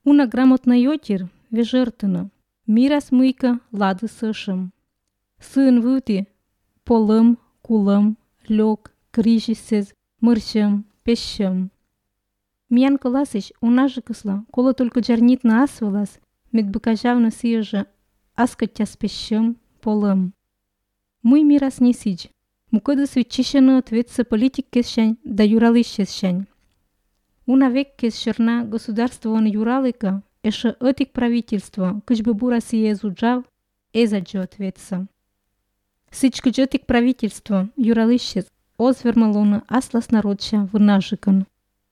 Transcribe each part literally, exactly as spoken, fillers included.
Una грамотна йотир вежертына, мирас мыйка лады сышым. Сын вюти полым, кулым, лёг, крижисез, мырщым, пещым. Миян кыласыч унажы кысла, кола только жарнитна асвылас, мед быкажавна сыежы аскаттяс пещым, полым. Мый мирас не сич, мукыдыс витчишыны ответцы политик кесщань да юралыщесщань. Una век кес шерна государство он юралыка, эше этик правительство, кыч бы бура сие зуджав, эзаджо ответца. Сыч кыч этик правительство, юралыщес, озвермалона аслас народча вынажикан.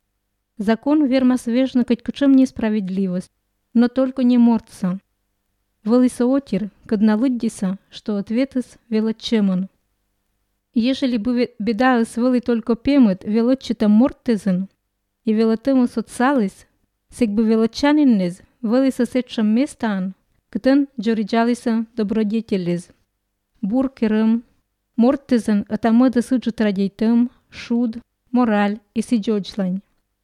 Закон верма свежна кать кучем несправедливость, но только не мордца. Вылыса отир, кадна лыддиса, что ответыс велочеман. Ежели бы беда с вылы только пемыт, велочита мортезен, и велотему соцалис, сек бы велочаниннез, вылыса сетшам местан, ктен джориджалиса добродетелез. Буркерым, мортезен атамыда сыджит радейтым, шуд, мораль и сидёчлань.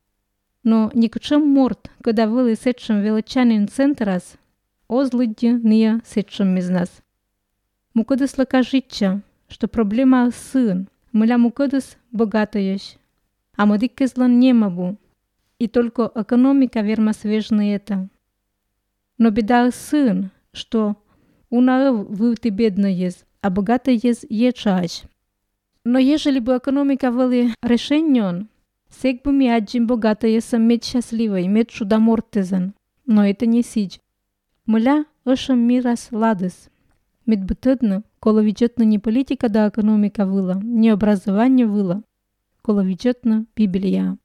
Но никчем морт, когда вылы сетшам велочанин центрас, озлыдди ния сетшам мизнас. Мукыдыс лакажитча, что проблема сын, мыля мукыдыс богатаящ, а мадиккезлан немабу, и только экономика верма свежна это. Но беда сын, что унаев вывты бедно ез, а богато ез ечач. Но ежели бы экономика вели решенион, сек бы ми аджим богато езам мед счастливой, мед чудомортезен, но это не сич. Мыля ышам мирас ладыс. Мед бытыдно, кола виджетна не политика да экономика выла, не образование выла, кола виджетна Библия.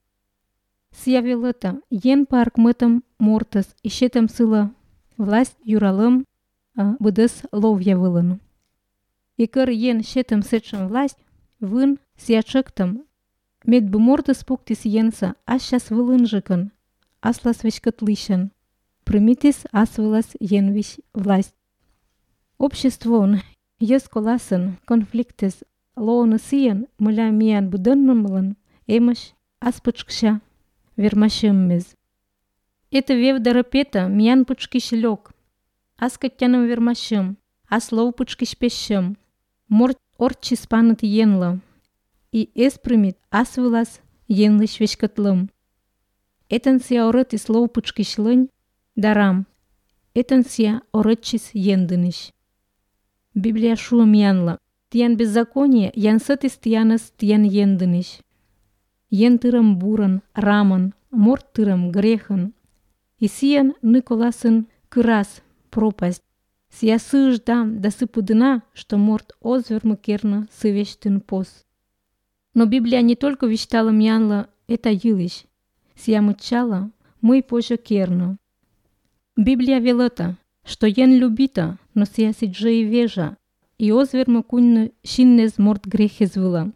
Сявил это, ен парк мытом мортас, ищетам сыла власть юралым, а быдыс ловья вылын. И кыр ен щетам сетшам власть, вын сячектам, мед бы мортас пуктис енса, а щас вылынжикан, аслас вещкатлыщан, примитис асвылас енвищ власть. Обществон, ес коласын, конфликтес, лоона сиян, мыля миян будыннымлын, эмыш аспычкша, вермашыммез. Это вев дарапета миян пучкиш лёг, аскаттяным вермашым, аслоу пучкиш пещым, морт орчи спанат енла, и эспрымит асвылас енлыш вещкатлым. Этан сия орыт и слоу пучкиш лынь, дарам, этан сия орытчис ендыныш. Библия шуам янла. Тиян беззаконие, ян сытыс тиянас тиян ендыныш. Ен тырым буран, раман, морт тырым грехын. И сиян ныколасын кырас, пропасть. Сия сыждам да сыпудына, что морт озвермы керна сывештын пос. Но Библия не только вещтала мянла это йылыш. Сия мычала, мый позже керна. Библия велата, что ен любита, но сия сиджа и вежа, и озверма куньна шиннез морт грехез выла.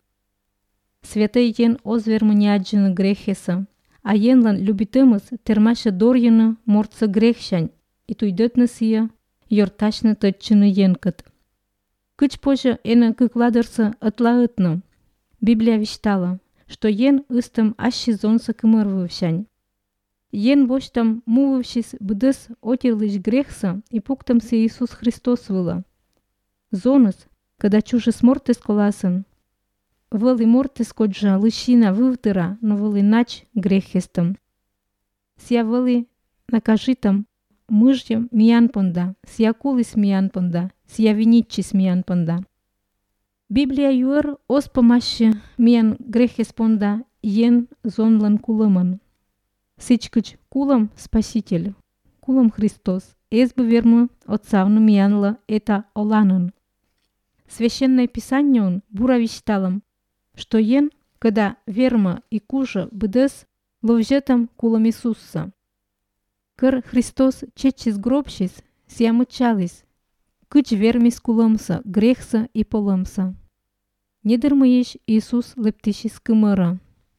Святой ен озверма не аджина грехеса, а енлан любитымыз термаша дорьяна мортса грехщань, и туйдетна сия йортачна тотчина енкат. Кыч позже эна кыкладырса отлаытна. Библия вещтала, что ен ыстам ащи зонса кымырвывщань. Ен боштам мувывщис бдыс отерлыш грехса и пуктамся Иисус Христос выла. Зонус, когда чуже смортес коласын, вэлы мортес коджа лыщина вывтыра, но вэлы нач грехестам. Сия вэлы накажитам мыжьям миян понда, сия кулыс миян понда, сия винитчис миян понда. Библия юэр ос помаще миян грехес понда ен зонлан кулыман. Сычкыч кулам Спаситель, кулам Христос, эсбы верму отцавну миянла это оланын. Священное Писание он бура вещталам, что ен, когда верма и кужа быдес ловжетам кулам Иисуса. Кыр Христос чечис гробщис, сия мычалис, кыч вермис куламса, грехса и полымса. Недермыеш Иисус лептищис кымыра.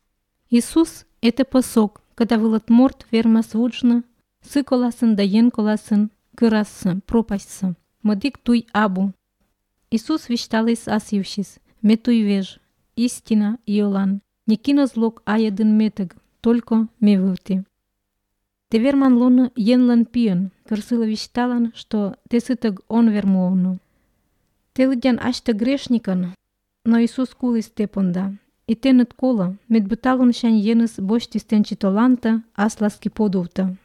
Иисус — это посок, когда вылат морт верма свуджна, сы коласын да ен коласын, кырассы, пропастсы, мадик туй абу. Иисус вещталыс асивщис, метуй веж, истина и олан, не кино злок аядын метег, только мевывти. Te verman lon jen lan pien, кърсила вищалан, что те сытъг он вермовно. Те лъдян ашта грешникан, но Исус кули степонда, и те над кола, мед буталон шан енъс бощи стенчи толанта, аз ласки подувта.